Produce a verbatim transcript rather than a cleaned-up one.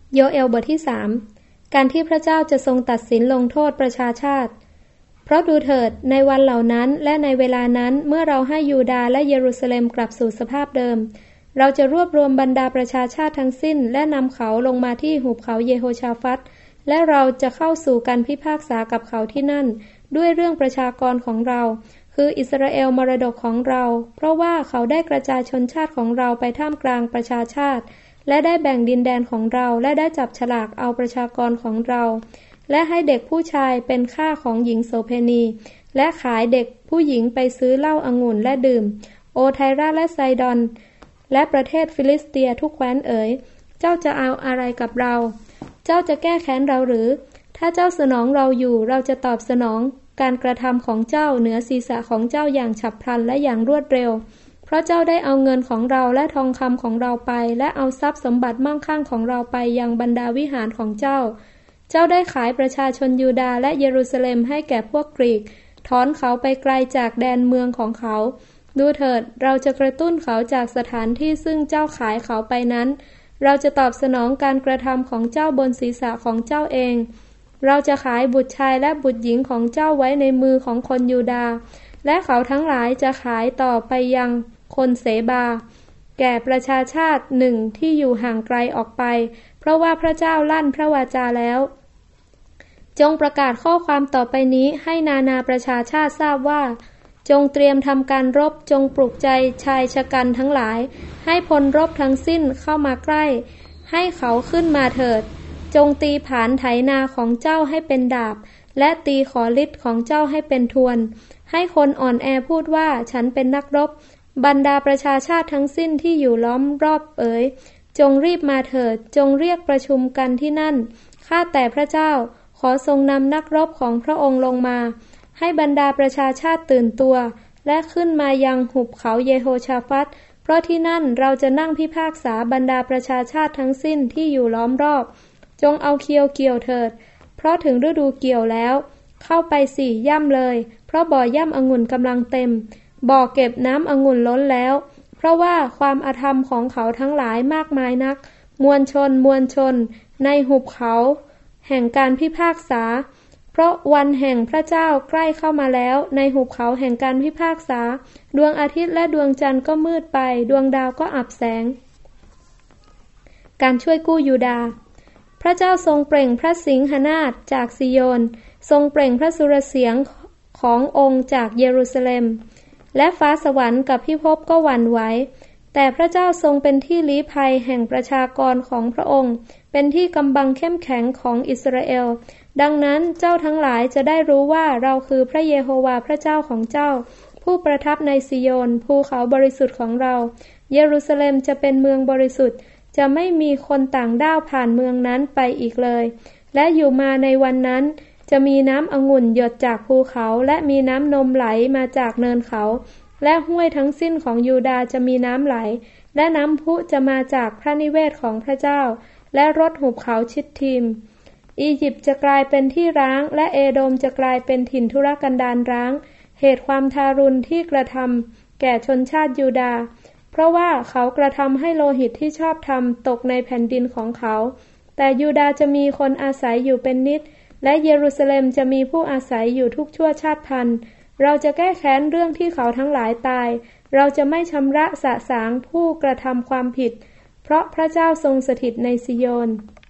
โยเอลบทที่สามการที่พระเจ้าจะทรงตัดสินลงโทษประชาชาติเพราะดูเถิดในวันเหล่านั้นและในเวลานั้นเมื่อเราให้ยูดาห์และเยรูซาเล็มกลับสู่สภาพเดิมเราจะรวบรวมบรรดาประชาชาติทั้งสิ้นและนำเขาลงมาที่หุบเขาเยโฮชาฟัตและเราจะเข้าสู่การพิพากษากับเขาที่นั่นด้วยเรื่องประชากรของเราคืออิสราเอลมรดกของเราเพราะว่าเขาได้กระจายชนชาติของเราไปท่ามกลางประชาชาติและได้แบ่งดินแดนของเราและได้จับฉลากเอาประชากรของเราและให้เด็กผู้ชายเป็นข้าของหญิงโสเภณีและขายเด็กผู้หญิงไปซื้อเหล้าองุ่นและดื่มโอไทราและไซดอนและประเทศฟิลิสเตียทุกแคว้นเอ๋ยเจ้าจะเอาอะไรกับเราเจ้าจะแก้แค้นเราหรือถ้าเจ้าสนองเราอยู่เราจะตอบสนองการกระทำของเจ้าเหนือศีรษะของเจ้าอย่างฉับพลันและอย่างรวดเร็วเพราะเจ้าได้เอาเงินของเราและทองคำของเราไปและเอาทรัพย์สมบัติมั่งคั่งของเราไปยังบรรดาวิหารของเจ้าเจ้าได้ขายประชาชนยูดาห์และเยรูซาเล็มให้แก่พวกกรีกถอนเขาไปไกลจากแดนเมืองของเขาดูเถิดเราจะกระตุ้นเขาจากสถานที่ซึ่งเจ้าขายเขาไปนั้นเราจะตอบสนองการกระทำของเจ้าบนศีรษะของเจ้าเองเราจะขายบุตรชายและบุตรหญิงของเจ้าไว้ในมือของคนยูดาห์และเขาทั้งหลายจะขายต่อไปยังคนเสบาแก่ประชาชาติหนึ่งที่อยู่ห่างไกลออกไปเพราะว่าพระเจ้าลั่นพระวาจาแล้วจงประกาศข้อความต่อไปนี้ให้นานาประชาชาติทราบว่าจงเตรียมทำการรบจงปลุกใจชายชะกันทั้งหลายให้พลรบทั้งสิ้นเข้ามาใกล้ให้เขาขึ้นมาเถิดจงตีผานไถนาของเจ้าให้เป็นดาบและตีขอฤทธิ์ของเจ้าให้เป็นทวนให้คนอ่อนแอพูดว่าฉันเป็นนักรบบรรดาประชาชาติทั้งสิ้นที่อยู่ล้อมรอบเอ๋ยจงรีบมาเถิดจงเรียกประชุมกันที่นั่นข้าแต่พระเจ้าขอทรงนำนักรบของพระองค์ลงมาให้บรรดาประชาชาติตื่นตัวและขึ้นมายังหุบเขาเยโฮชาฟัตเพราะที่นั่นเราจะนั่งพิพากษาบรรดาประชาชาติทั้งสิ้นที่อยู่ล้อมรอบจงเอาเคียวเกี่ยวเถิดเพราะถึงฤดูเกี่ยวแล้วเข้าไปสิย่ำเลยเพราะบ่อย่ำองุ่นกำลังเต็มบ่อเก็บน้ำองุ่นล้นแล้วเพราะว่าความอาธรรมของเขาทั้งหลายมากมายนักมวลชนมวลชนในหุบเขาแห่งการพิพากษาเพราะวันแห่งพระเจ้าใกล้เข้ามาแล้วในหุบเขาแห่งการพิพากษาดวงอาทิตย์และดวงจันทร์ก็มืดไปดวงดาวก็อับแสงการช่วยกู้ยูดาห์พระเจ้าทรงเปล่งพระสิงหนาฏจากซิโยนทรงเปล่งพระสุรเสียงขององค์จากเยรูซาเล็มและฟ้าสวรรค์กับพิภพก็หวั่นไหวแต่พระเจ้าทรงเป็นที่ลี้ภัยแห่งประชากรของพระองค์เป็นที่กำบังเข้มแข็งของอิสราเอลดังนั้นเจ้าทั้งหลายจะได้รู้ว่าเราคือพระเยโฮวาห์พระเจ้าของเจ้าผู้ประทับในซิโยนภูเขาบริสุทธิ์ของเราเยรูซาเล็มจะเป็นเมืองบริสุทธิ์จะไม่มีคนต่างด้าวผ่านเมืองนั้นไปอีกเลยและอยู่มาในวันนั้นจะมีน้ำองุ่นหยดจากภูเขาและมีน้ำนมไหลมาจากเนินเขาและห้วยทั้งสิ้นของยูดาห์จะมีน้ำไหลและน้ำพุจะมาจากพระนิเวศของพระเจ้าและรถหุบเขาชิตทีมอียิปต์จะกลายเป็นที่ร้างและเอโดมจะกลายเป็นถิ่นทุรกันดารร้างเหตุความทารุณที่กระทำแก่ชนชาติยูดาห์เพราะว่าเขากระทำให้โลหิตที่ชอบธรรมตกในแผ่นดินของเขาแต่ยูดาห์จะมีคนอาศัยอยู่เป็นนิดและเยรูซาเล็มจะมีผู้อาศัยอยู่ทุกชั่วชาติพันธุ์เราจะแก้แค้นเรื่องที่เขาทั้งหลายตายเราจะไม่ชำระสะสางผู้กระทำความผิดเพราะพระเจ้าทรงสถิตในซิโยน